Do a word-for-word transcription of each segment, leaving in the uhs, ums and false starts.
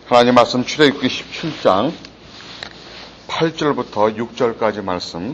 하나님 말씀 출애굽기 십칠 장 팔 절부터 육 절까지 말씀.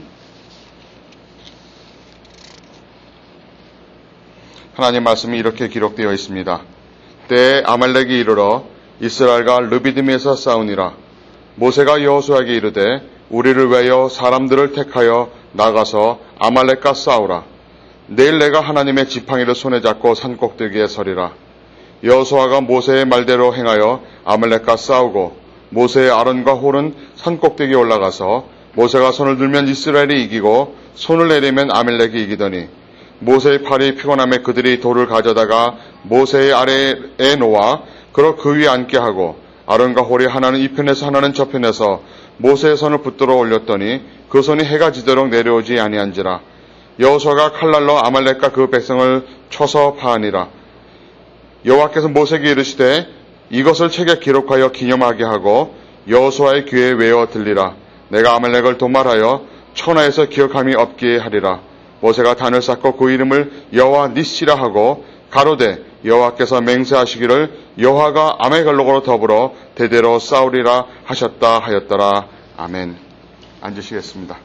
하나님 말씀이 이렇게 기록되어 있습니다. 때에 아말렉이 이르러 이스라엘과 르비딤에서 싸우니라. 모세가 여호수아에게 이르되 우리를 위하여 사람들을 택하여 나가서 아말렉과 싸우라. 내일 내가 하나님의 지팡이를 손에 잡고 산꼭대기에 서리라. 여호수아가 모세의 말대로 행하여 아말렉과 싸우고 모세의 아론과 홀은 산꼭대기에 올라가서 모세가 손을 들면 이스라엘이 이기고 손을 내리면 아말렉이 이기더니 모세의 팔이 피곤함에 그들이 돌을 가져다가 모세의 아래에 놓아 그로 그 위에 앉게 하고 아론과 홀이 하나는 이 편에서 하나는 저 편에서 모세의 손을 붙들어 올렸더니 그 손이 해가 지도록 내려오지 아니한지라. 여호수아가 칼날로 아말렉과 그 백성을 쳐서 파하니라. 여호와께서 모세에게 이르시되 이것을 책에 기록하여 기념하게 하고 여호수아의 귀에 외워 들리라. 내가 아말렉을 도말하여 천하에서 기억함이 없게 하리라. 모세가 단을 쌓고 그 이름을 여호와 니시라 하고 가로되 여호와께서 맹세하시기를 여호와가 아말렉으로 더불어 대대로 싸우리라 하셨다 하였더라. 아멘. 앉으시겠습니다.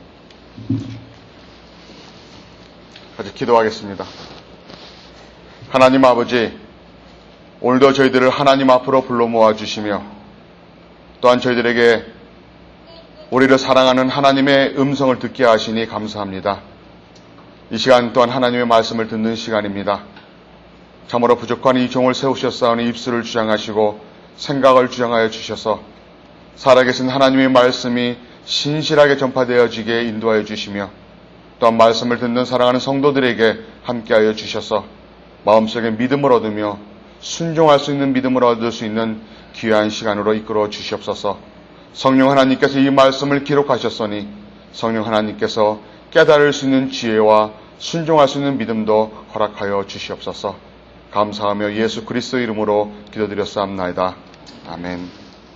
같이 기도하겠습니다. 하나님 아버지, 오늘도 저희들을 하나님 앞으로 불러 모아주시며 또한 저희들에게 우리를 사랑하는 하나님의 음성을 듣게 하시니 감사합니다. 이 시간 또한 하나님의 말씀을 듣는 시간입니다. 참으로 부족한 이 종을 세우셨사오니 입술을 주장하시고 생각을 주장하여 주셔서 살아계신 하나님의 말씀이 신실하게 전파되어지게 인도하여 주시며 또한 말씀을 듣는 사랑하는 성도들에게 함께하여 주셔서 마음속에 믿음을 얻으며 순종할 수 있는 믿음을 얻을 수 있는 귀한 시간으로 이끌어 주시옵소서. 성령 하나님께서 이 말씀을 기록하셨으니 성령 하나님께서 깨달을 수 있는 지혜와 순종할 수 있는 믿음도 허락하여 주시옵소서. 감사하며 예수 그리스도 이름으로 기도드렸사옵나이다. 아멘.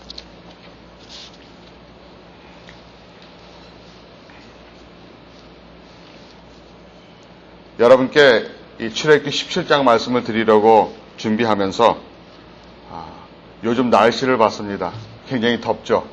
여러분께 이 출애굽기 십칠 장 말씀을 드리려고 준비하면서 아, 요즘 날씨를 봤습니다. 굉장히 덥죠.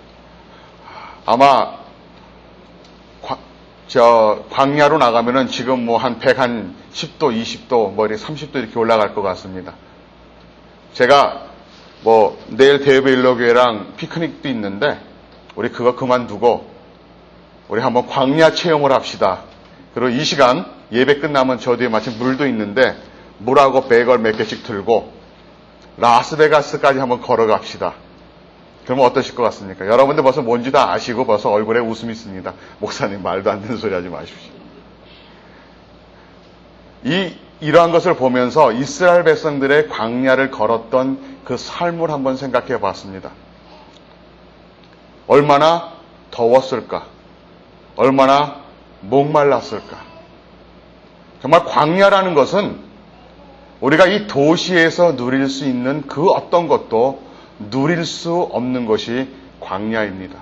아마 과, 저 광야로 나가면은 지금 뭐 한 백십 도, 이십 도, 뭐 삼십 도 이렇게 올라갈 것 같습니다. 제가 뭐 내일 대배일로교회랑 피크닉도 있는데 우리 그거 그만두고 우리 한번 광야 체험을 합시다. 그리고 이 시간 예배 끝나면 저 뒤에 마침 물도 있는데 물하고 백을 몇 개씩 들고 라스베가스까지 한번 걸어갑시다. 그러면 어떠실 것 같습니까? 여러분들 벌써 뭔지 다 아시고 벌써 얼굴에 웃음이 있습니다. 목사님 말도 안 되는 소리 하지 마십시오. 이, 이러한 것을 보면서 이스라엘 백성들의 광야를 걸었던 그 삶을 한번 생각해 봤습니다. 얼마나 더웠을까? 얼마나 목말랐을까? 정말 광야라는 것은 우리가 이 도시에서 누릴 수 있는 그 어떤 것도 누릴 수 없는 것이 광야입니다.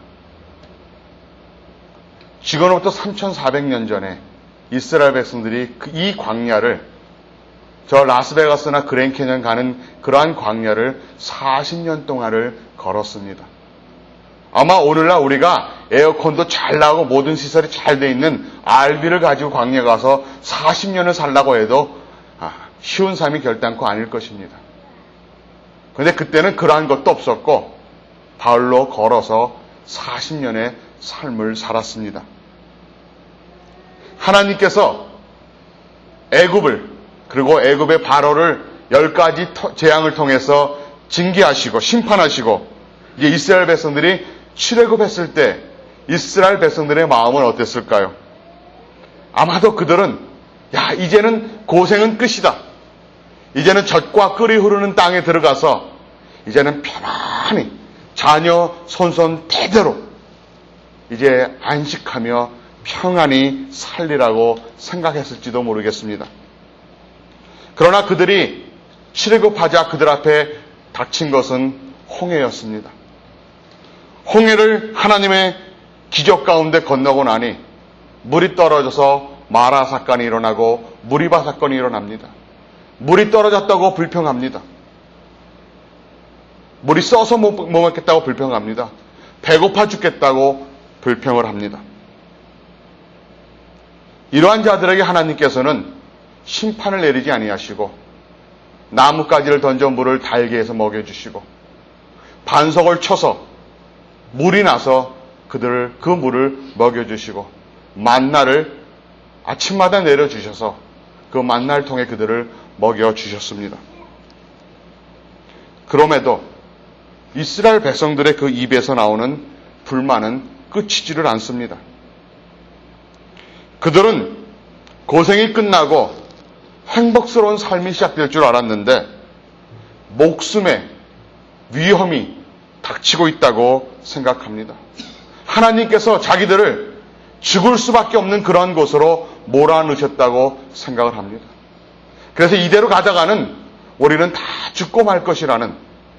지금부터 삼천사백 년 전에 이스라엘 백성들이 이 광야를 저 라스베가스나 그랜캐년 가는 그러한 광야를 사십 년 동안을 걸었습니다. 아마 오늘날 우리가 에어컨도 잘 나오고 모든 시설이 잘 돼 있는 알비를 가지고 광야 가서 사십 년을 살라고 해도 쉬운 삶이 결단코 아닐 것입니다. 그런데 그때는 그러한 것도 없었고 발로 걸어서 사십 년의 삶을 살았습니다. 하나님께서 애굽을 그리고 애굽의 바로를 열 가지 재앙을 통해서 징계하시고 심판하시고 이제 이스라엘 백성들이 출애굽했을 때 이스라엘 백성들의 마음은 어땠을까요? 아마도 그들은 야 이제는 고생은 끝이다. 이제는 젖과 꿀이 흐르는 땅에 들어가서 이제는 편안히 자녀 손손 대대로 이제 안식하며 평안히 살리라고 생각했을지도 모르겠습니다. 그러나 그들이 출애굽하자 그들 앞에 닥친 것은 홍해였습니다. 홍해를 하나님의 기적 가운데 건너고 나니 물이 떨어져서 마라 사건이 일어나고 무리바 사건이 일어납니다. 물이 떨어졌다고 불평합니다. 물이 써서 못 먹겠다고 불평합니다. 배고파 죽겠다고 불평을 합니다. 이러한 자들에게 하나님께서는 심판을 내리지 아니하시고 나뭇가지를 던져 물을 달게 해서 먹여주시고 반석을 쳐서 물이 나서 그들을 그 물을 먹여주시고 만나를 아침마다 내려주셔서 그 만나를 통해 그들을 먹여주셨습니다. 그럼에도 이스라엘 백성들의 그 입에서 나오는 불만은 끝이지를 않습니다. 그들은 고생이 끝나고 행복스러운 삶이 시작될 줄 알았는데 목숨의 위험이 닥치고 있다고 생각합니다. 하나님께서 자기들을 죽을 수밖에 없는 그런 곳으로 몰아넣으셨다고 생각을 합니다. 그래서 이대로 가다가는 우리는 다 죽고 말 것이라는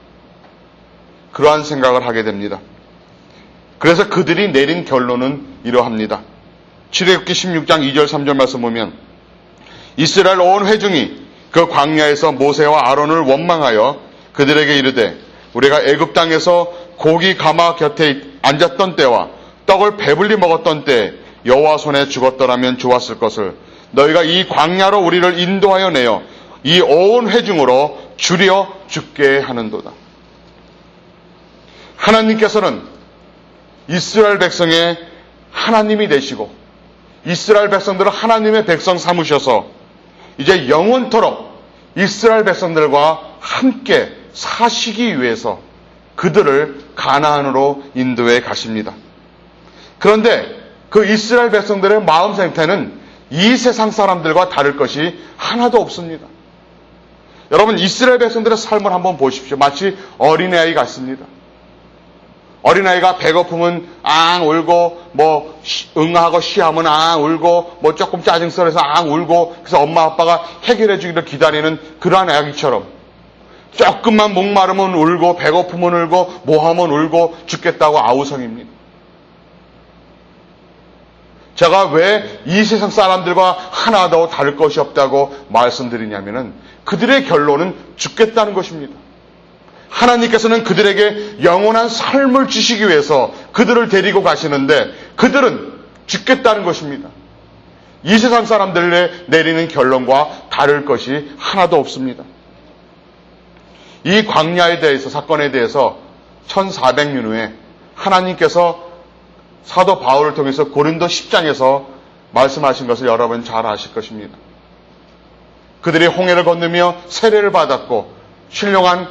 그러한 생각을 하게 됩니다. 그래서 그들이 내린 결론은 이러합니다. 출애굽기 십육 장 이 절 삼 절 말씀 보면 이스라엘 온 회중이 그 광야에서 모세와 아론을 원망하여 그들에게 이르되 우리가 애굽 땅에서 고기 가마 곁에 앉았던 때와 떡을 배불리 먹었던 때 여호와 손에 죽었더라면 좋았을 것을 너희가 이 광야로 우리를 인도하여 내어 이 온 회중으로 줄여 죽게 하는도다. 하나님께서는 이스라엘 백성의 하나님이 되시고 이스라엘 백성들을 하나님의 백성 삼으셔서 이제 영원토록 이스라엘 백성들과 함께 사시기 위해서 그들을 가나안으로 인도해 가십니다. 그런데 그 이스라엘 백성들의 마음 상태는 이 세상 사람들과 다를 것이 하나도 없습니다. 여러분, 이스라엘 백성들의 삶을 한번 보십시오. 마치 어린아이 같습니다. 어린아이가 배고프면 앙 울고 뭐 응하고 쉬하면 앙 울고 뭐 조금 짜증스러워서 앙 울고 그래서 엄마 아빠가 해결해 주기를 기다리는 그러한 아기처럼 조금만 목마르면 울고 배고프면 울고 뭐하면 울고 죽겠다고 아우성입니다. 제가 왜 이 세상 사람들과 하나도 다를 것이 없다고 말씀드리냐면은 그들의 결론은 죽겠다는 것입니다. 하나님께서는 그들에게 영원한 삶을 주시기 위해서 그들을 데리고 가시는데 그들은 죽겠다는 것입니다. 이 세상 사람들의 내리는 결론과 다를 것이 하나도 없습니다. 이 광야에 대해서, 사건에 대해서 천사백 년 후에 하나님께서 사도 바울을 통해서 고린도 십 장에서 말씀하신 것을 여러분 잘 아실 것입니다. 그들이 홍해를 건너며 세례를 받았고 신령한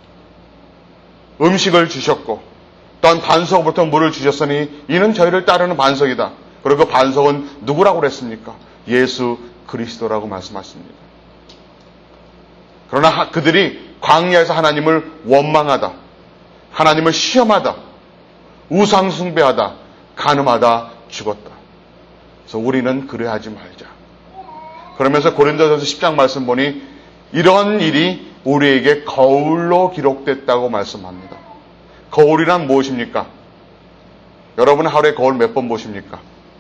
음식을 주셨고 또한 반석부터 물을 주셨으니 이는 저희를 따르는 반석이다. 그리고 그 반석은 누구라고 그랬습니까? 예수 그리스도라고 말씀하십니다. 그러나 그들이 광야에서 하나님을 원망하다, 하나님을 시험하다, 우상 숭배하다, 간음하다 죽었다. 그래서 우리는 그래하지 말자. 그러면서 고린도전서 십 장 말씀 보니 이런 일이 우리에게 거울로 기록됐다고 말씀합니다. 거울이란 무엇입니까? 여러분은 하루에 거울 몇 번 보십니까?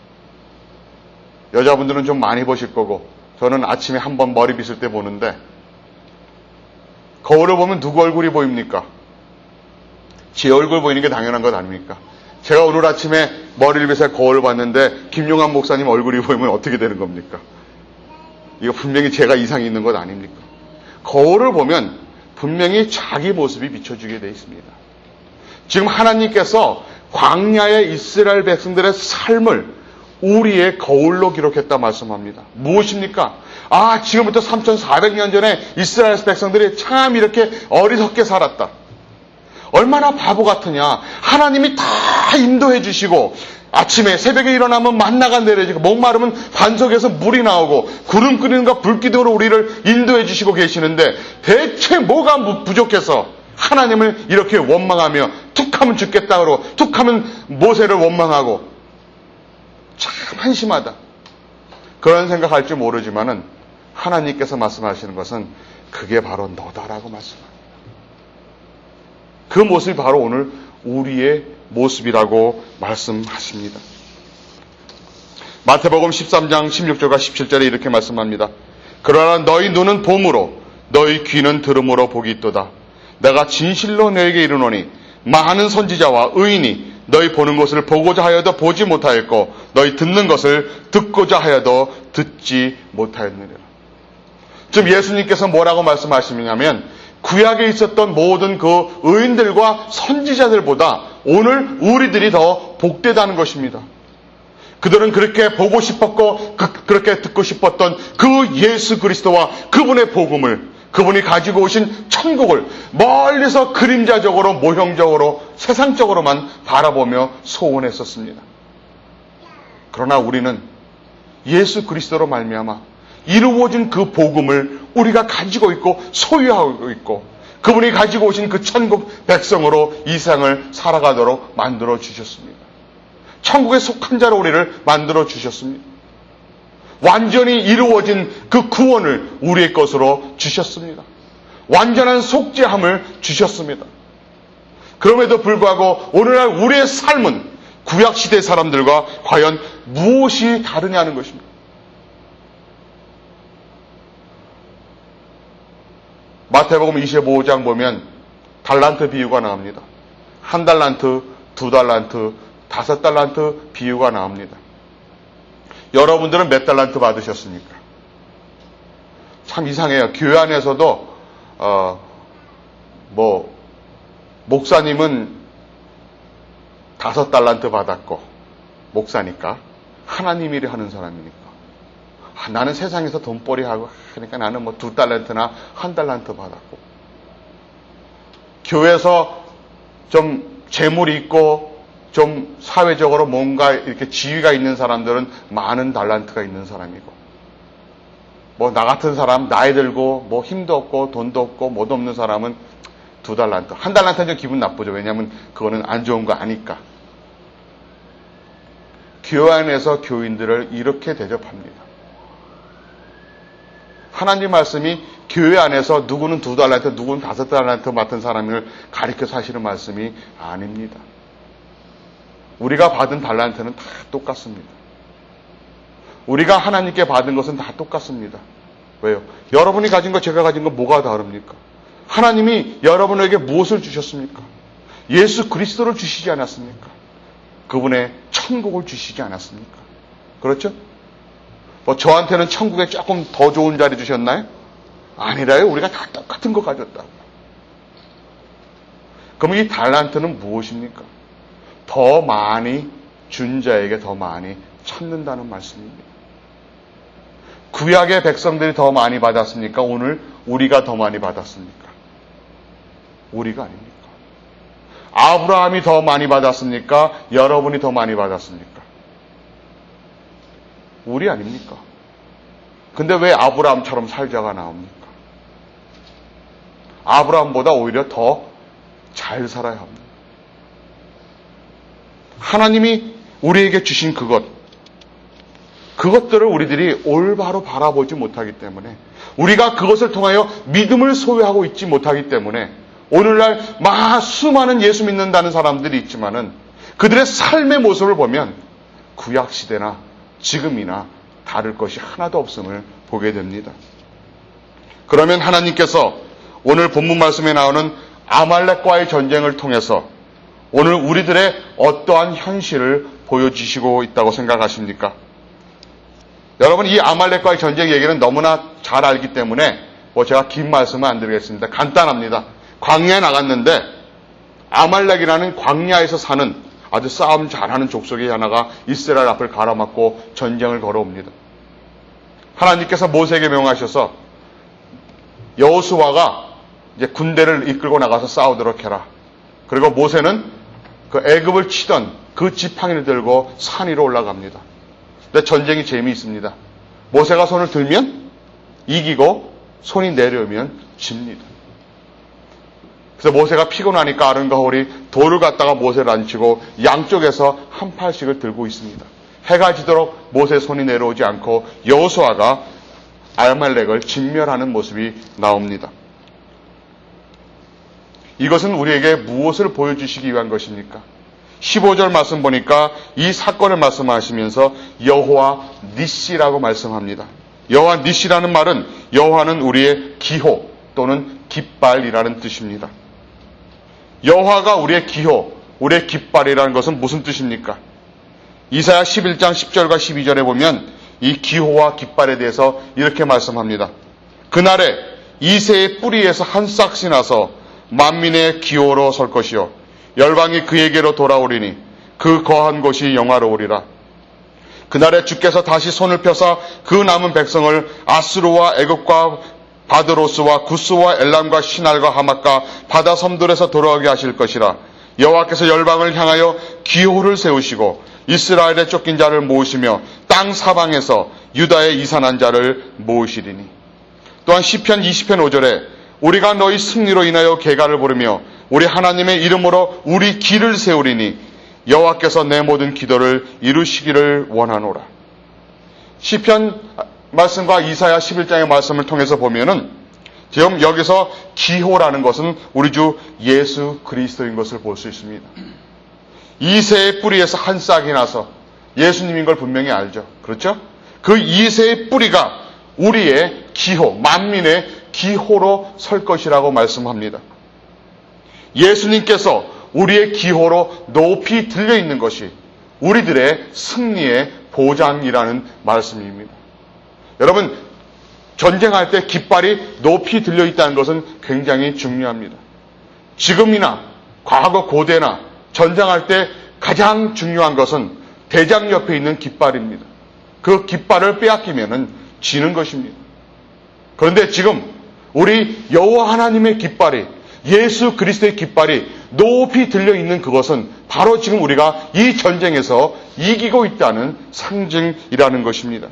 여자분들은 좀 많이 보실 거고 저는 아침에 한 번 머리 빗을 때 보는데 거울을 보면 누구 얼굴이 보입니까? 제 얼굴 보이는 게 당연한 것 아닙니까? 제가 오늘 아침에 머리를 빗어 거울을 봤는데 김용환 목사님 얼굴이 보이면 어떻게 되는 겁니까? 이거 분명히 제가 이상이 있는 것 아닙니까? 거울을 보면 분명히 자기 모습이 비춰지게 되어 있습니다. 지금 하나님께서 광야의 이스라엘 백성들의 삶을 우리의 거울로 기록했다 말씀합니다. 무엇입니까? 아, 지금부터 삼천사백 년 전에 이스라엘 백성들이 참 이렇게 어리석게 살았다. 얼마나 바보 같으냐. 하나님이 다 인도해 주시고 아침에 새벽에 일어나면 만나가 내려지고 목마르면 반석에서 물이 나오고 구름 끓이는가 불기둥으로 우리를 인도해 주시고 계시는데 대체 뭐가 부족해서 하나님을 이렇게 원망하며 툭하면 죽겠다고 툭하면 모세를 원망하고 참 한심하다. 그런 생각할 줄 모르지만은 하나님께서 말씀하시는 것은 그게 바로 너다라고 말씀합니다. 그 모습이 바로 오늘 우리의 모습이라고 말씀하십니다. 마태복음 십삼 장 십육 절과 십칠 절에 이렇게 말씀합니다. 그러나 너희 눈은 봄으로 너희 귀는 들음으로 복이 있도다. 내가 진실로 너에게 이르노니 많은 선지자와 의인이 너희 보는 것을 보고자 하여도 보지 못하였고 너희 듣는 것을 듣고자 하여도 듣지 못하였느니라. 지금 예수님께서 뭐라고 말씀하시냐면 구약에 있었던 모든 그 의인들과 선지자들보다 오늘 우리들이 더 복되다는 것입니다. 그들은 그렇게 보고 싶었고 그, 그렇게 듣고 싶었던 그 예수 그리스도와 그분의 복음을, 그분이 가지고 오신 천국을 멀리서 그림자적으로 모형적으로 세상적으로만 바라보며 소원했었습니다. 그러나 우리는 예수 그리스도로 말미암아 이루어진 그 복음을 우리가 가지고 있고 소유하고 있고 그분이 가지고 오신 그 천국 백성으로 이 세상을 살아가도록 만들어 주셨습니다. 천국에 속한 자로 우리를 만들어 주셨습니다. 완전히 이루어진 그 구원을 우리의 것으로 주셨습니다. 완전한 속죄함을 주셨습니다. 그럼에도 불구하고 오늘날 우리의 삶은 구약시대 사람들과 과연 무엇이 다르냐는 것입니다. 마태복음 이십오 장 보면 달란트 비유가 나옵니다. 한 달란트, 두 달란트, 다섯 달란트 비유가 나옵니다. 여러분들은 몇 달란트 받으셨습니까? 참 이상해요. 교회 안에서도 어, 뭐 목사님은 다섯 달란트 받았고 목사니까 하나님 일을 하는 사람이니까 아, 나는 세상에서 돈벌이 하고 하니까 나는 뭐 두 달란트나 한 달란트 받았고 교회에서 좀 재물이 있고 좀 사회적으로 뭔가 이렇게 지위가 있는 사람들은 많은 달란트가 있는 사람이고 뭐 나 같은 사람 나이 들고 뭐 힘도 없고 돈도 없고 뭐도 없는 사람은 두 달란트 한 달란트는 좀 기분 나쁘죠. 왜냐하면 그거는 안 좋은 거 아니까. 교회 안에서 교인들을 이렇게 대접합니다. 하나님 말씀이 교회 안에서 누구는 두 달란트 누구는 다섯 달란트 맡은 사람을 가리켜서 하시는 말씀이 아닙니다. 우리가 받은 달란트는 다 똑같습니다. 우리가 하나님께 받은 것은 다 똑같습니다. 왜요? 여러분이 가진 것 제가 가진 것 뭐가 다릅니까? 하나님이 여러분에게 무엇을 주셨습니까? 예수 그리스도를 주시지 않았습니까? 그분의 천국을 주시지 않았습니까? 그렇죠? 뭐 저한테는 천국에 조금 더 좋은 자리 주셨나요? 아니라요. 우리가 다 똑같은 거 가졌다. 그럼 이 달란트는 무엇입니까? 더 많이 준 자에게 더 많이 찾는다는 말씀입니다. 구약의 백성들이 더 많이 받았습니까? 오늘 우리가 더 많이 받았습니까? 우리가 아닙니까? 아브라함이 더 많이 받았습니까? 여러분이 더 많이 받았습니까? 우리 아닙니까? 근데 왜 아브라함처럼 살자가 나옵니까? 아브라함보다 오히려 더 잘 살아야 합니다. 하나님이 우리에게 주신 그것, 그것들을 우리들이 올바로 바라보지 못하기 때문에 우리가 그것을 통하여 믿음을 소유하고 있지 못하기 때문에 오늘날 마 수많은 예수 믿는다는 사람들이 있지만은 그들의 삶의 모습을 보면 구약시대나 지금이나 다를 것이 하나도 없음을 보게 됩니다. 그러면 하나님께서 오늘 본문 말씀에 나오는 아말렉과의 전쟁을 통해서 오늘 우리들의 어떠한 현실을 보여주시고 있다고 생각하십니까? 여러분, 이 아말렉과의 전쟁 얘기는 너무나 잘 알기 때문에 뭐 제가 긴 말씀은 안 드리겠습니다. 간단합니다. 광야에 나갔는데 아말렉이라는 광야에서 사는 아주 싸움 잘하는 족속의 하나가 이스라엘 앞을 가로막고 전쟁을 걸어옵니다. 하나님께서 모세에게 명하셔서 여호수아가 이제 군대를 이끌고 나가서 싸우도록 해라. 그리고 모세는 그 애굽을 치던 그 지팡이를 들고 산 위로 올라갑니다. 근데 전쟁이 재미있습니다. 모세가 손을 들면 이기고 손이 내려오면 집니다. 그래서 모세가 피곤하니까 아론과 홀이 돌을 갖다가 모세를 앉히고 양쪽에서 한 팔씩을 들고 있습니다. 해가 지도록 모세의 손이 내려오지 않고 여호수아가 아말렉을 진멸하는 모습이 나옵니다. 이것은 우리에게 무엇을 보여주시기 위한 것입니까? 십오 절 말씀 보니까 이 사건을 말씀하시면서 여호와 니시라고 말씀합니다. 여호와 니시라는 말은 여호와는 우리의 기호 또는 깃발이라는 뜻입니다. 여호와가 우리의 기호, 우리의 깃발이라는 것은 무슨 뜻입니까? 이사야 십일 장 십 절과 십이 절에 보면 이 기호와 깃발에 대해서 이렇게 말씀합니다. 그날에 이새의 뿌리에서 한 싹이 나서 만민의 기호로 설 것이요 열방이 그에게로 돌아오리니 그 거한 곳이 영화로우리라. 그날에 주께서 다시 손을 펴사 그 남은 백성을 아스루와 애굽과 바드로스와 구스와 엘람과 시날과 하맛과 바다 섬들에서 돌아오게 하실 것이라. 여호와께서 열방을 향하여 기호를 세우시고 이스라엘의 쫓긴 자를 모으시며 땅 사방에서 유다의 이산한 자를 모으시리니. 또한 시편 이십 편 오 절에 우리가 너희 승리로 인하여 계가를 부르며 우리 하나님의 이름으로 우리 길을 세우리니 여호와께서 내 모든 기도를 이루시기를 원하노라. 시편 말씀과 이사야 십일 장의 말씀을 통해서 보면은 지금 여기서 기호라는 것은 우리 주 예수 그리스도인 것을 볼 수 있습니다. 이새의 뿌리에서 한 싹이 나서 예수님인 걸 분명히 알죠. 그렇죠? 그 이새의 뿌리가 우리의 기호, 만민의 기호로 설 것이라고 말씀합니다. 예수님께서 우리의 기호로 높이 들려 있는 것이 우리들의 승리의 보장이라는 말씀입니다. 여러분, 전쟁할 때 깃발이 높이 들려 있다는 것은 굉장히 중요합니다. 지금이나 과거 고대나 전쟁할 때 가장 중요한 것은 대장 옆에 있는 깃발입니다. 그 깃발을 빼앗기면은 지는 것입니다. 그런데 지금 우리 여호와 하나님의 깃발이, 예수 그리스도의 깃발이 높이 들려 있는 그것은 바로 지금 우리가 이 전쟁에서 이기고 있다는 상징이라는 것입니다.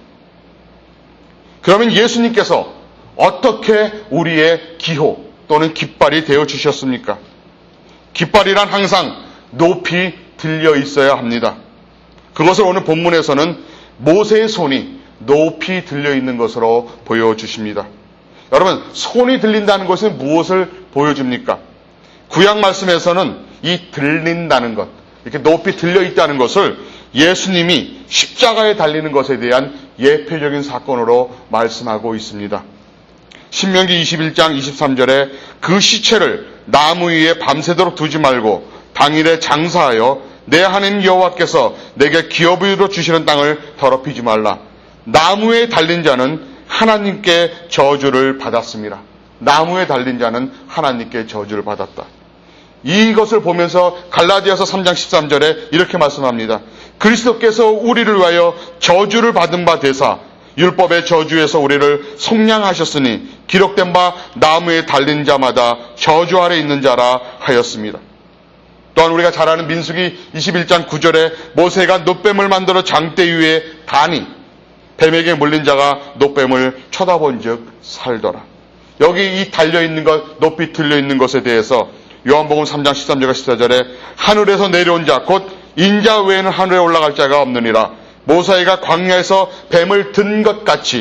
그러면 예수님께서 어떻게 우리의 기호 또는 깃발이 되어 주셨습니까? 깃발이란 항상 높이 들려 있어야 합니다. 그것을 오늘 본문에서는 모세의 손이 높이 들려 있는 것으로 보여주십니다. 여러분, 손이 들린다는 것은 무엇을 보여줍니까? 구약 말씀에서는 이 들린다는 것, 이렇게 높이 들려 있다는 것을 예수님이 십자가에 달리는 것에 대한 예표적인 사건으로 말씀하고 있습니다. 신명기 이십일 장 이십삼 절에 그 시체를 나무 위에 밤새도록 두지 말고 당일에 장사하여 내 하나님 여호와께서 내게 기업으로 주시는 땅을 더럽히지 말라. 나무에 달린 자는 하나님께 저주를 받았습니다. 나무에 달린 자는 하나님께 저주를 받았다. 이것을 보면서 갈라디아서 삼 장 십삼 절에 이렇게 말씀합니다. 그리스도께서 우리를 위하여 저주를 받은 바 되사 율법의 저주에서 우리를 속량하셨으니 기록된 바 나무에 달린 자마다 저주 아래 있는 자라 하였습니다. 또한 우리가 잘 아는 민수기 이십일 장 구 절에 모세가 놋뱀을 만들어 장대 위에 다니 뱀에게 물린 자가 놋뱀을 쳐다본 즉 살더라. 여기 이 달려있는 것, 높이 들려있는 것에 대해서 요한복음 삼 장 십삼 절과 십사 절에 하늘에서 내려온 자 곧 인자 외에는 하늘에 올라갈 자가 없느니라. 모세가 광야에서 뱀을 든 것 같이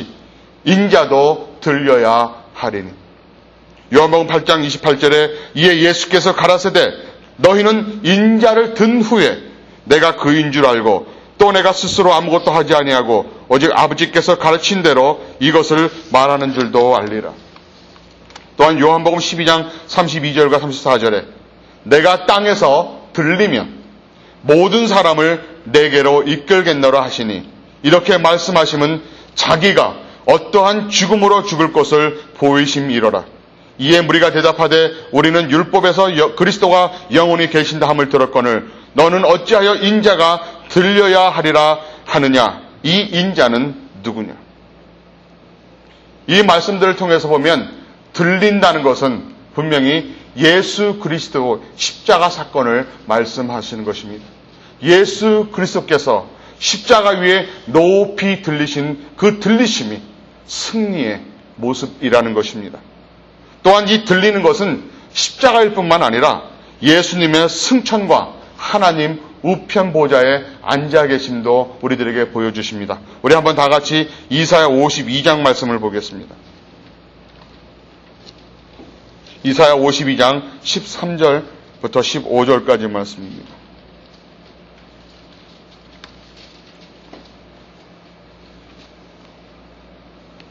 인자도 들려야 하리니. 요한복음 팔 장 이십팔 절에 이에 예수께서 가라사대 너희는 인자를 든 후에 내가 그인 줄 알고 또 내가 스스로 아무것도 하지 아니하고 오직 아버지께서 가르친 대로 이것을 말하는 줄도 알리라. 또한 요한복음 십이 장 삼십이 절과 삼십사 절에 내가 땅에서 들리면 모든 사람을 내게로 이끌겠노라 하시니 이렇게 말씀하시면 자기가 어떠한 죽음으로 죽을 것을 보이심이로라. 이에 무리가 대답하되 우리는 율법에서 그리스도가 영원히 계신다 함을 들었거늘 너는 어찌하여 인자가 들려야 하리라 하느냐. 이 인자는 누구냐. 이 말씀들을 통해서 보면 들린다는 것은 분명히 예수 그리스도 십자가 사건을 말씀하시는 것입니다. 예수 그리스도께서 십자가 위에 높이 들리신 그 들리심이 승리의 모습이라는 것입니다. 또한 이 들리는 것은 십자가일 뿐만 아니라 예수님의 승천과 하나님 우편 보좌에 앉아 계심도 우리들에게 보여주십니다. 우리 한번 다 같이 이사야 오십이 장 말씀을 보겠습니다. 이사야 오십이 장 십삼 절부터 십오 절까지 말씀입니다.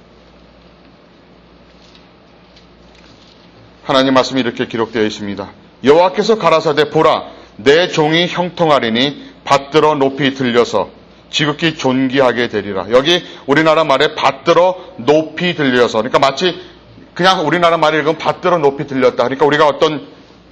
하나님 말씀이 이렇게 기록되어 있습니다. 여호와께서 가라사대 보라 내 종이 형통하리니 받들어 높이 들려서 지극히 존귀하게 되리라. 여기 우리나라 말에 받들어 높이 들려서, 그러니까 마치 그냥 우리나라 말을 읽으면 받들어 높이 들렸다. 그러니까 우리가 어떤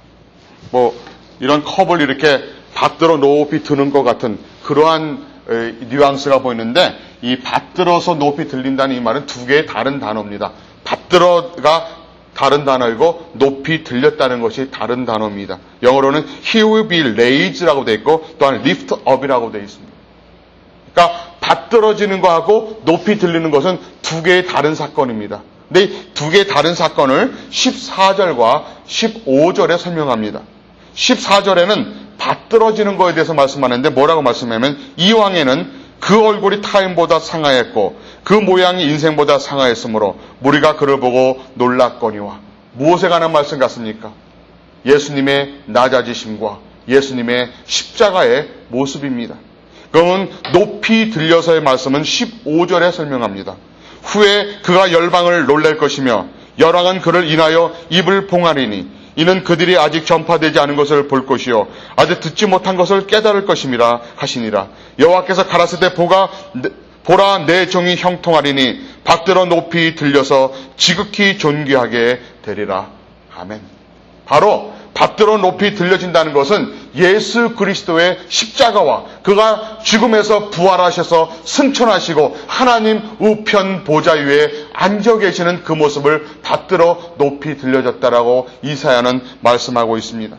뭐 이런 컵을 이렇게 받들어 높이 드는 것 같은 그러한 에, 뉘앙스가 보이는데, 이 받들어서 높이 들린다는 이 말은 두 개의 다른 단어입니다. 받들어가 다른 단어이고 높이 들렸다는 것이 다른 단어입니다. 영어로는 he will be raised라고 되어 있고 또한 lift up이라고 되어 있습니다. 그러니까 받들어지는 것하고 높이 들리는 것은 두 개의 다른 사건입니다. 근데 이 두 개의 다른 사건을 십사 절과 십오 절에 설명합니다. 십사 절에는 받들어지는 것에 대해서 말씀하는데 뭐라고 말씀하냐면, 이 왕에는 그 얼굴이 타인보다 상하였고 그 모양이 인생보다 상하였으므로 무리가 그를 보고 놀랐거니와. 무엇에 관한 말씀 같습니까? 예수님의 낮아지심과 예수님의 십자가의 모습입니다. 그러면 높이 들려서의 말씀은 십오 절에 설명합니다. 후에 그가 열방을 놀랄 것이며 열왕은 그를 인하여 입을 봉하리니 이는 그들이 아직 전파되지 않은 것을 볼 것이요 아직 듣지 못한 것을 깨달을 것임이라 하시니라. 여호와께서 가라사대 보가 보라 내 종이 형통하리니 받들어 높이 들려서 지극히 존귀하게 되리라. 아멘. 바로 받들어 높이 들려진다는 것은 예수 그리스도의 십자가와 그가 죽음에서 부활하셔서 승천하시고 하나님 우편 보좌 위에 앉아 계시는 그 모습을 받들어 높이 들려졌다라고 이사야는 말씀하고 있습니다.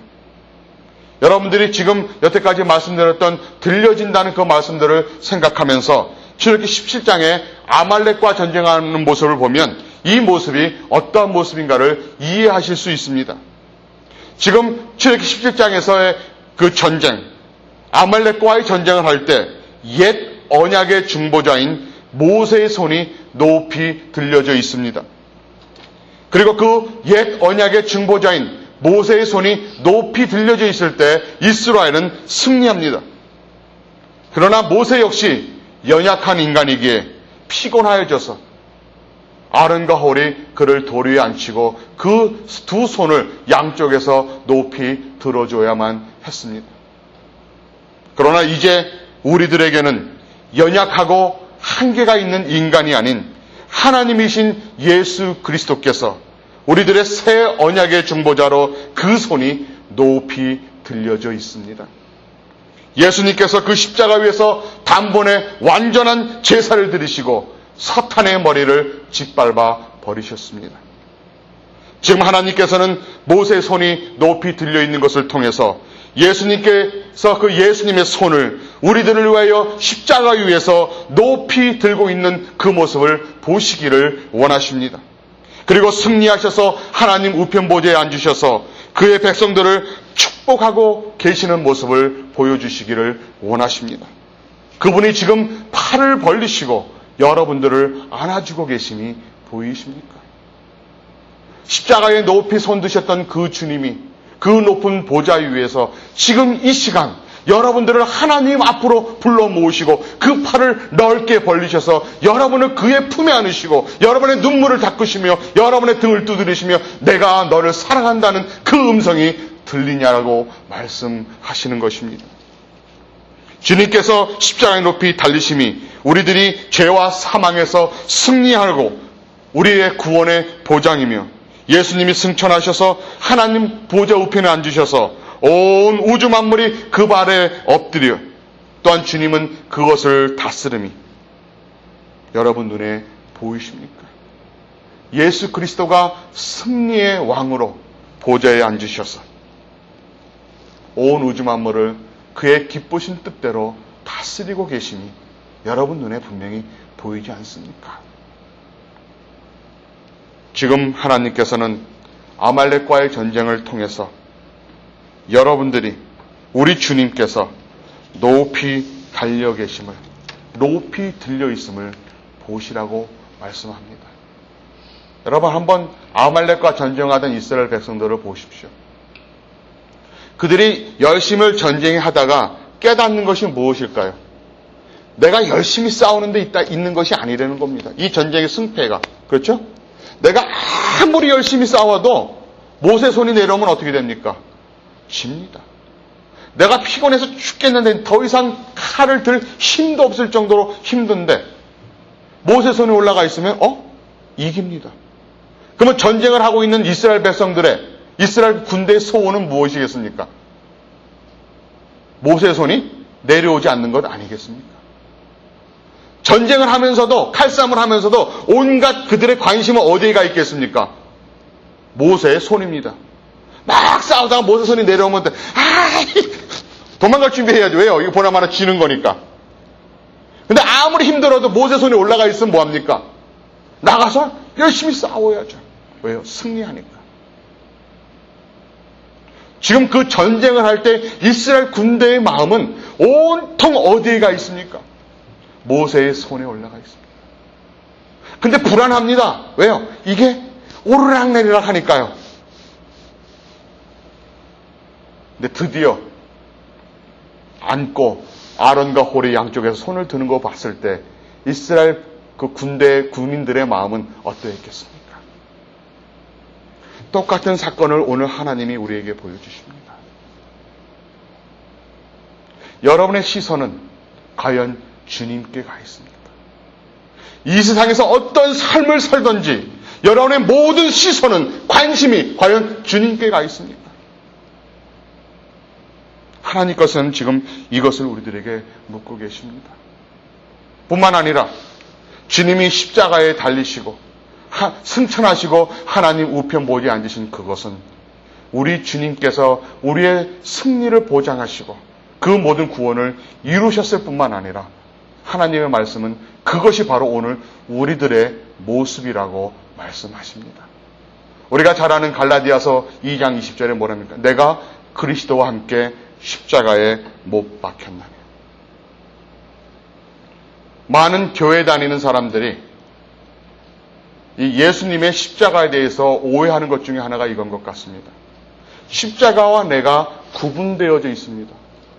여러분들이 지금 여태까지 말씀드렸던 들려진다는 그 말씀들을 생각하면서 출애굽기 십칠 장에 아말렉과 전쟁하는 모습을 보면 이 모습이 어떠한 모습인가를 이해하실 수 있습니다. 지금 출애굽기 십칠 장에서의 그 전쟁, 아말렉과의 전쟁을 할 때 옛 언약의 중보자인 모세의 손이 높이 들려져 있습니다. 그리고 그 옛 언약의 중보자인 모세의 손이 높이 들려져 있을 때 이스라엘은 승리합니다. 그러나 모세 역시 연약한 인간이기에 피곤하여져서 아론과 홀이 그를 돌 위에 앉히고 그 두 손을 양쪽에서 높이 들어줘야만 했습니다. 그러나 이제 우리들에게는 연약하고 한계가 있는 인간이 아닌 하나님이신 예수 그리스도께서 우리들의 새 언약의 중보자로 그 손이 높이 들려져 있습니다. 예수님께서 그 십자가 위에서 단번에 완전한 제사를 드리시고 사탄의 머리를 짓밟아 버리셨습니다. 지금 하나님께서는 모세의 손이 높이 들려 있는 것을 통해서 예수님께서 그 예수님의 손을 우리들을 위하여 십자가 위에서 높이 들고 있는 그 모습을 보시기를 원하십니다. 그리고 승리하셔서 하나님 우편 보좌에 앉으셔서 그의 백성들을 축복하고 계시는 모습을 보여주시기를 원하십니다. 그분이 지금 팔을 벌리시고 여러분들을 안아주고 계심이 보이십니까? 십자가에 높이 손드셨던 그 주님이 그 높은 보좌 위에서 지금 이 시간 여러분들을 하나님 앞으로 불러 모으시고 그 팔을 넓게 벌리셔서 여러분을 그의 품에 안으시고 여러분의 눈물을 닦으시며 여러분의 등을 두드리시며 내가 너를 사랑한다는 그 음성이 들리냐고 말씀하시는 것입니다. 주님께서 십자가에 높이 달리심이 우리들이 죄와 사망에서 승리하고 우리의 구원의 보장이며 예수님이 승천하셔서 하나님 보좌 우편에 앉으셔서 온 우주 만물이 그 발에 엎드려 또한 주님은 그것을 다스림이 여러분 눈에 보이십니까? 예수 그리스도가 승리의 왕으로 보좌에 앉으셔서 온 우주 만물을 그의 기쁘신 뜻대로 다스리고 계심이 여러분 눈에 분명히 보이지 않습니까? 지금 하나님께서는 아말렉과의 전쟁을 통해서 여러분들이 우리 주님께서 높이 달려 계심을, 높이 들려 있음을 보시라고 말씀합니다. 여러분 한번 아말렉과 전쟁하던 이스라엘 백성들을 보십시오. 그들이 열심히 전쟁하다가 깨닫는 것이 무엇일까요? 내가 열심히 싸우는 데 있다, 있는 것이 아니라는 겁니다. 이 전쟁의 승패가. 그렇죠? 내가 아무리 열심히 싸워도 모세 손이 내려오면 어떻게 됩니까? 집니다. 내가 피곤해서 죽겠는데 더 이상 칼을 들 힘도 없을 정도로 힘든데 모세 손에 올라가 있으면 어? 이깁니다. 그러면 전쟁을 하고 있는 이스라엘 백성들의 이스라엘 군대의 소원은 무엇이겠습니까? 모세의 손이 내려오지 않는 것 아니겠습니까? 전쟁을 하면서도 칼싸움을 하면서도 온갖 그들의 관심은 어디에 가 있겠습니까? 모세의 손입니다. 막 싸우다가 모세 손이 내려오면 아 도망갈 준비해야지. 왜요? 이거 보나마나 지는 거니까. 근데 아무리 힘들어도 모세 손이 올라가 있으면 뭐합니까? 나가서 열심히 싸워야죠. 왜요? 승리하니까. 지금 그 전쟁을 할 때 이스라엘 군대의 마음은 온통 어디에 가 있습니까? 모세의 손에 올라가 있습니다. 근데 불안합니다. 왜요? 이게 오르락내리락 하니까요. 근데 드디어 안고 아론과 홀의 양쪽에서 손을 드는 거 봤을 때 이스라엘 그 군대 군민들의 마음은 어떠했겠습니까? 똑같은 사건을 오늘 하나님이 우리에게 보여주십니다. 여러분의 시선은 과연 주님께 가 있습니다. 이 세상에서 어떤 삶을 살든지 여러분의 모든 시선은 관심이 과연 주님께 가 있습니까? 하나님께서는 지금 이것을 우리들에게 묻고 계십니다. 뿐만 아니라 주님이 십자가에 달리시고 하, 승천하시고 하나님 우편 보좌에 앉으신 그것은 우리 주님께서 우리의 승리를 보장하시고 그 모든 구원을 이루셨을 뿐만 아니라 하나님의 말씀은 그것이 바로 오늘 우리들의 모습이라고 말씀하십니다. 우리가 잘 아는 갈라디아서 이 장 이십 절에 뭐랍니까? 내가 그리스도와 함께 십자가에 못 박혔나니. 많은 교회 다니는 사람들이 이 예수님의 십자가에 대해서 오해하는 것 중에 하나가 이건 것 같습니다. 십자가와 내가 구분되어져 있습니다.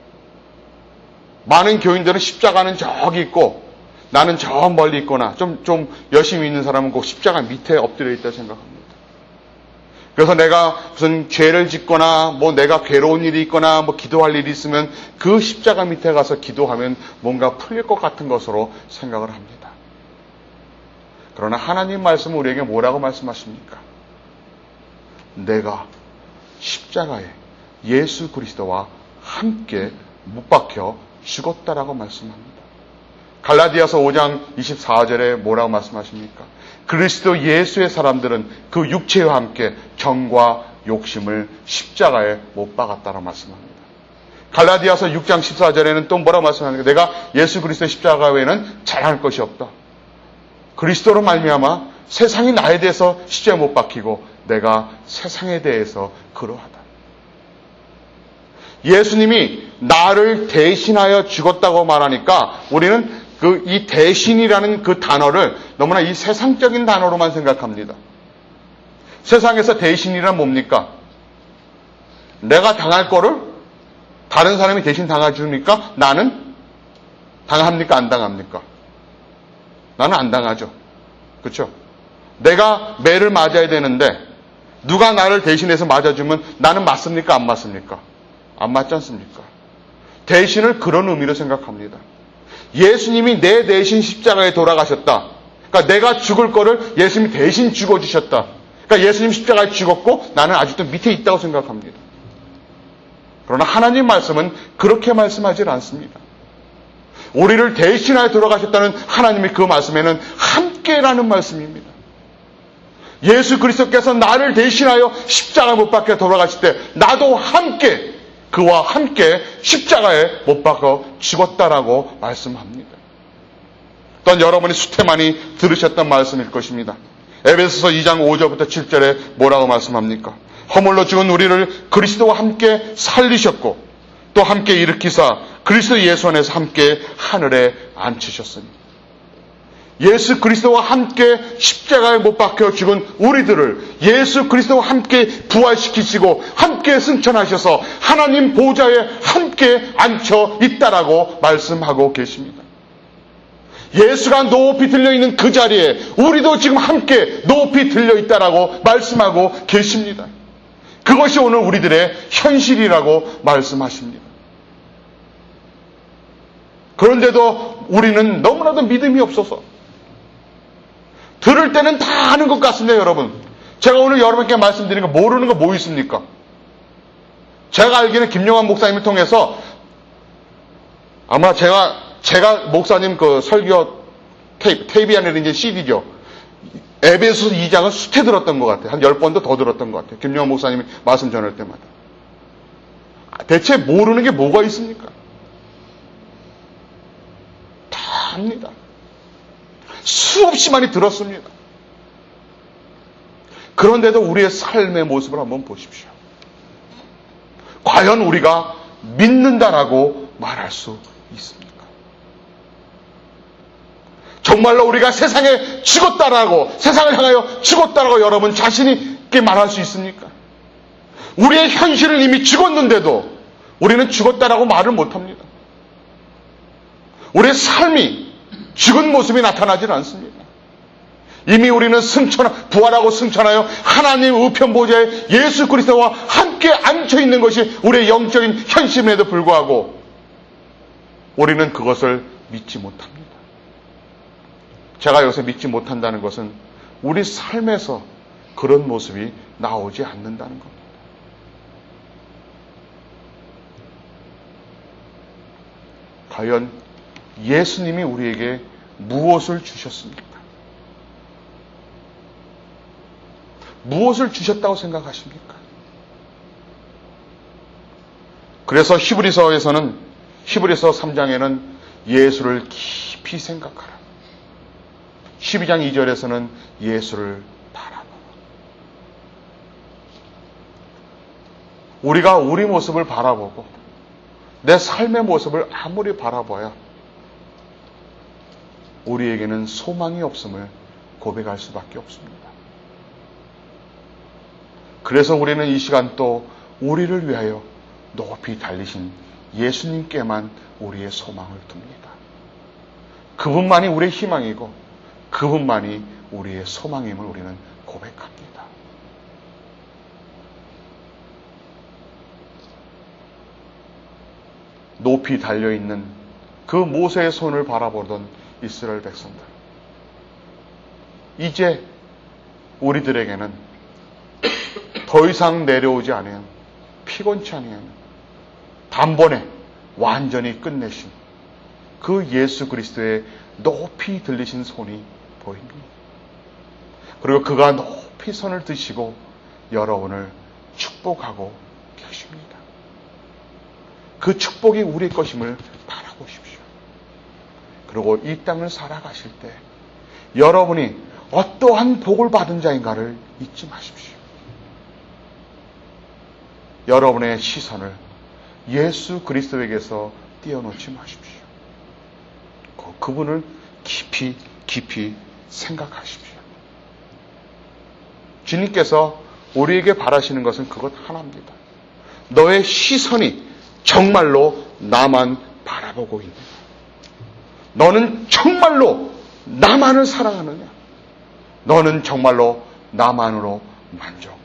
많은 교인들은 십자가는 저기 있고 나는 저 멀리 있거나 좀, 좀 열심히 있는 사람은 그 십자가 밑에 엎드려 있다 생각합니다. 그래서 내가 무슨 죄를 짓거나 뭐 내가 괴로운 일이 있거나 뭐 기도할 일이 있으면 그 십자가 밑에 가서 기도하면 뭔가 풀릴 것 같은 것으로 생각을 합니다. 그러나 하나님 말씀은 우리에게 뭐라고 말씀하십니까? 내가 십자가에 예수 그리스도와 함께 못 박혀 죽었다라고 말씀합니다. 갈라디아서 오 장 이십사 절에 뭐라고 말씀하십니까? 그리스도 예수의 사람들은 그 육체와 함께 정과 욕심을 십자가에 못 박았다라고 말씀합니다. 갈라디아서 육 장 십사 절에는 또 뭐라고 말씀합니까? 내가 예수 그리스도의 십자가 외에는 자랑할 것이 없다. 그리스도로 말미암아 세상이 나에 대해서 십자가에 못 박히고 내가 세상에 대해서 그러하다. 예수님이 나를 대신하여 죽었다고 말하니까 우리는 그 이 대신이라는 그 단어를 너무나 이 세상적인 단어로만 생각합니다. 세상에서 대신이란 뭡니까? 내가 당할 거를 다른 사람이 대신 당해주니까 나는 당합니까? 안 당합니까? 나는 안 당하죠. 그렇죠? 내가 매를 맞아야 되는데 누가 나를 대신해서 맞아주면 나는 맞습니까? 안 맞습니까? 안 맞지 않습니까? 대신을 그런 의미로 생각합니다. 예수님이 내 대신 십자가에 돌아가셨다. 그러니까 내가 죽을 거를 예수님이 대신 죽어주셨다. 그러니까 예수님 십자가에 죽었고 나는 아직도 밑에 있다고 생각합니다. 그러나 하나님 말씀은 그렇게 말씀하지 않습니다. 우리를 대신하여 돌아가셨다는 하나님의 그 말씀에는 함께라는 말씀입니다. 예수 그리스도께서 나를 대신하여 십자가 못 박혀 돌아가실 때 나도 함께 그와 함께 십자가에 못 박혀 죽었다라고 말씀합니다. 또한 여러분이 수태만이 들으셨던 말씀일 것입니다. 에베소서 이 장 오 절부터 칠 절에 뭐라고 말씀합니까? 허물로 죽은 우리를 그리스도와 함께 살리셨고 또 함께 일으키사 그리스도 예수 안에서 함께 하늘에 앉히셨으니 예수 그리스도와 함께 십자가에 못 박혀 죽은 우리들을 예수 그리스도와 함께 부활시키시고 함께 승천하셔서 하나님 보좌에 함께 앉혀 있다라고 말씀하고 계십니다. 예수가 높이 들려있는 그 자리에 우리도 지금 함께 높이 들려있다라고 말씀하고 계십니다. 그것이 오늘 우리들의 현실이라고 말씀하십니다. 그런데도 우리는 너무나도 믿음이 없어서 들을 때는 다 아는 것 같습니다, 여러분. 제가 오늘 여러분께 말씀드리는 거 모르는 거 뭐 있습니까? 제가 알기는 김용환 목사님을 통해서 아마 제가 제가 목사님 그 설교 테이프, 테이프이 아니라 이제 씨디죠. 에베소서 이 장을 수태 들었던 것 같아요. 한 열 번도 더 들었던 것 같아요. 김용환 목사님이 말씀 전할 때마다. 대체 모르는 게 뭐가 있습니까? 다 압니다. 수없이 많이 들었습니다. 그런데도 우리의 삶의 모습을 한번 보십시오. 과연 우리가 믿는다라고 말할 수 있습니까? 정말로 우리가 세상에 죽었다라고, 세상을 향하여 죽었다라고 여러분 자신 있게 말할 수 있습니까? 우리의 현실은 이미 죽었는데도 우리는 죽었다라고 말을 못합니다. 우리의 삶이 죽은 모습이 나타나질 않습니다. 이미 우리는 승천, 부활하고 승천하여 하나님 우편 보좌에 예수 그리스도와 함께 앉혀 있는 것이 우리의 영적인 현실임에도 불구하고 우리는 그것을 믿지 못합니다. 제가 여기서 믿지 못한다는 것은 우리 삶에서 그런 모습이 나오지 않는다는 겁니다. 과연 예수님이 우리에게 무엇을 주셨습니까? 무엇을 주셨다고 생각하십니까? 그래서 히브리서에서는, 히브리서 삼 장에는 예수를 깊이 생각하라. 십이 장 이 절에서는 예수를 바라봐. 우리가 우리 모습을 바라보고 내 삶의 모습을 아무리 바라봐야 우리에게는 소망이 없음을 고백할 수밖에 없습니다. 그래서 우리는 이 시간 또 우리를 위하여 높이 달리신 예수님께만 우리의 소망을 둡니다. 그분만이 우리의 희망이고 그분만이 우리의 소망임을 우리는 고백합니다. 높이 달려있는 그 모세의 손을 바라보던 이스라엘 백성들. 이제 우리들에게는 더 이상 내려오지 않은, 피곤치 않은, 단번에 완전히 끝내신 그 예수 그리스도의 높이 들리신 손이 보입니다. 그리고 그가 높이 손을 드시고 여러분을 축복하고 계십니다. 그 축복이 우리의 것임을 바라보십시오. 그리고 이 땅을 살아가실 때 여러분이 어떠한 복을 받은 자인가를 잊지 마십시오. 여러분의 시선을 예수 그리스도에게서 띄워놓지 마십시오. 그분을 깊이 깊이 생각하십시오. 주님께서 우리에게 바라시는 것은 그것 하나입니다. 너의 시선이 정말로 나만 바라보고 있느냐? 너는 정말로 나만을 사랑하느냐? 너는 정말로 나만으로 만족하느냐?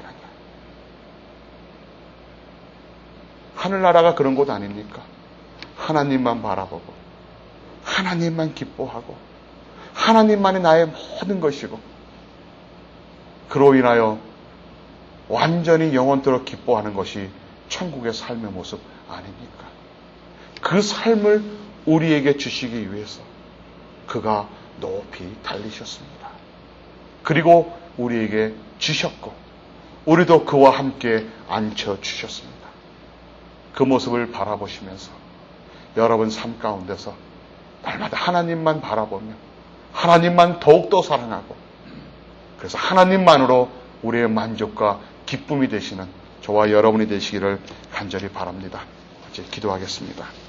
하늘나라가 그런 곳 아닙니까? 하나님만 바라보고 하나님만 기뻐하고 하나님만이 나의 모든 것이고 그로 인하여 완전히 영원토록 기뻐하는 것이 천국의 삶의 모습 아닙니까? 그 삶을 우리에게 주시기 위해서 그가 높이 달리셨습니다. 그리고 우리에게 주셨고 우리도 그와 함께 앉혀주셨습니다. 그 모습을 바라보시면서 여러분 삶 가운데서 날마다 하나님만 바라보며 하나님만 더욱더 사랑하고 그래서 하나님만으로 우리의 만족과 기쁨이 되시는 저와 여러분이 되시기를 간절히 바랍니다. 이제 기도하겠습니다.